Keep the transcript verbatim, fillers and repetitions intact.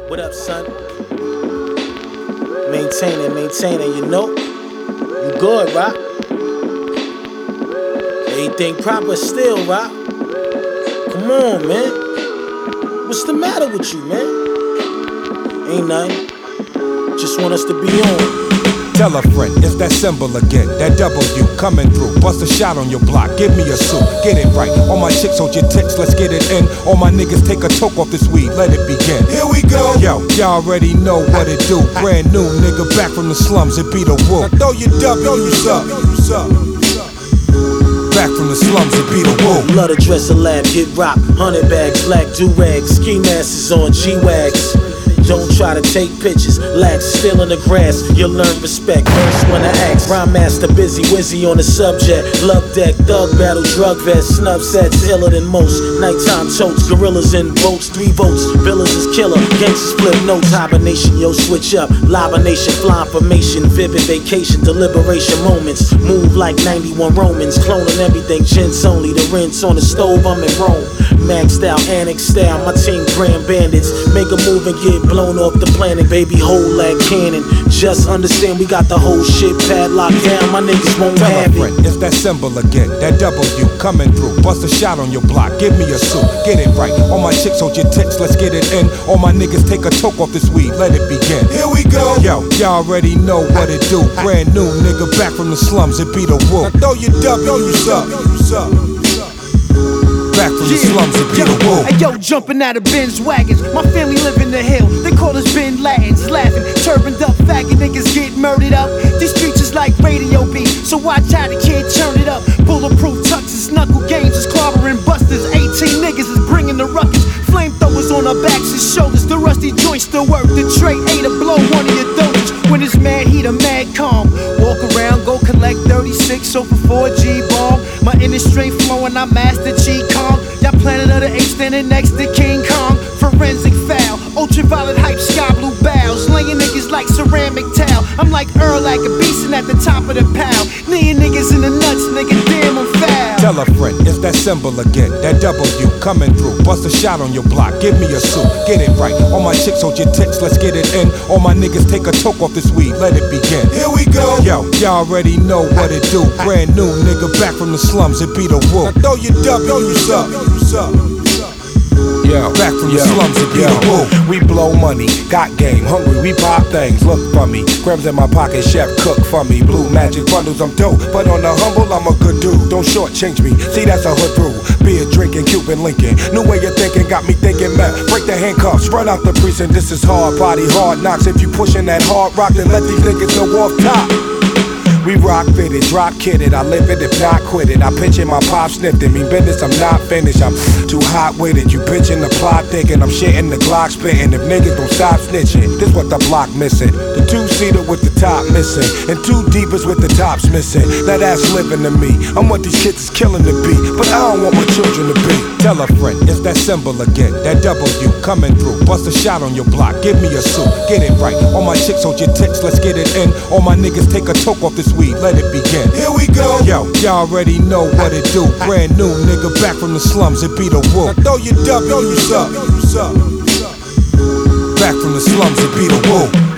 What up, son? Maintaining, maintaining, you know? You good, right? Everything proper still, right? Come on, man. What's the matter with you, man? Ain't nothing. Just want us to be on. Tell a friend, it's that symbol again, that W coming through. Bust a shot on your block, give me a suit, get it right. All my chicks hold your tits, let's get it in. All my niggas take a toke off this weed, let it begin. Here we go. Yo, y'all already know what it do. Brand new nigga back from the slums, it be the woo. Now throw your W's up. Back from the slums, it be the woo. Love to dress a lab, get rock, hundred bags, black do-rags, ski masks on G-Wags. Don't try to take pictures, lax still in the grass, you'll learn respect. First when I ask, rhyme master busy, wizzy on the subject. Love deck, thug battle, drug vest, snub sets, iller than most. Nighttime totes, gorillas in boats, three votes. Villas is killer, gangsters flip notes. Hibernation, yo switch up, libernation, fly formation, vivid vacation, deliberation moments. Move like ninety-one Romans, cloning everything, gents only. The rinse on the stove, I'm in Rome. Maxed out, annex style, my team grand bandits. Make a move and get blown off the planet, baby, hold like cannon. Just understand we got the whole shit padlocked down, my niggas won't Tell have a friend, it. it's that symbol again, that W coming through. Bust a shot on your block, give me a suit, get it right. All my chicks hold your tits, let's get it in. All my niggas take a toke off this weed, let it begin. Here we go. Yo, y'all already know what it do. Brand new nigga back from the slums, it be the woo. Now throw your W's up. Back from the slums, it be the woo. Hey yo, jumping out of Benz wagons. My family live in the hill. They call us Ben Latins, laughing. Turbaned up, faggot niggas get murdered up. These streets is like radio beat, so watch how the kid turn it up. Bulletproof tucks and knuckle games is clobbering busters. eighteen niggas is bringing the ruckus. Flamethrowers on our backs and shoulders. The rusty joints still work. The tray ain't a blow one of your dosage. When it's mad heat, I'm mad calm. Walk around, go collect thirty-six over four G bomb. My inner strength flowing, I master G Kong. Y'all planet of the apes standing next to King Kong. Forensic foul, ultraviolet hype, sky blue bows. Laying niggas like ceramic towel. I'm like Earl like a beastin' at the top of the pile. Kneeing niggas in the nuts, nigga, damn I'm foul. Tell a friend, it's that symbol again, that W coming through. Bust a shot on your block, give me a suit, get it right. All my chicks hold your tits, let's get it in. All my niggas take a toke off this weed, let it begin. Here we go. Yo, y'all already know what it do. Brand new nigga back from the slums, it be the woo. Now throw your W's up. Yo, Back from the yo, slums, it be yo. the woo. We blow money, got game, hungry, we pop things, look for me. Grams in my pocket, chef cook for me. Blue magic bundles, I'm dope, but on the humble, I'm a good dude. Don't shortchange me, see that's a hood rule. Beer drinking, Cuban Lincoln. New way of thinking got me thinking, man. Break the handcuffs, run out the precinct. This is hard body, hard knocks. If you pushing that hard rock, then let these niggas know off top. We rock fitted, drop kitted, I live it if not quit it. I pitch it, my pop sniffed it. Mean business, I'm not finished. I'm too hot with it. You bitchin' the plot thinking I'm shitting the Glock spitting. If niggas don't stop snitching, this what the block missing. The two-seater with the top missing, and two deepers with the tops missing. That ass living to me. I'm what these kids is killing to be, but I don't want my children to be. Tell a friend, it's that symbol again, that W coming through. Bust a shot on your block, give me a suit, get it right. All my chicks hold your tits, let's get it in. All my niggas take a toke off this weed, let it begin. Here we go. Yo, y'all already know what it do. Brand new nigga back from the slums, it be the woo. Now throw your W's up. Back from the slums, it be the woo.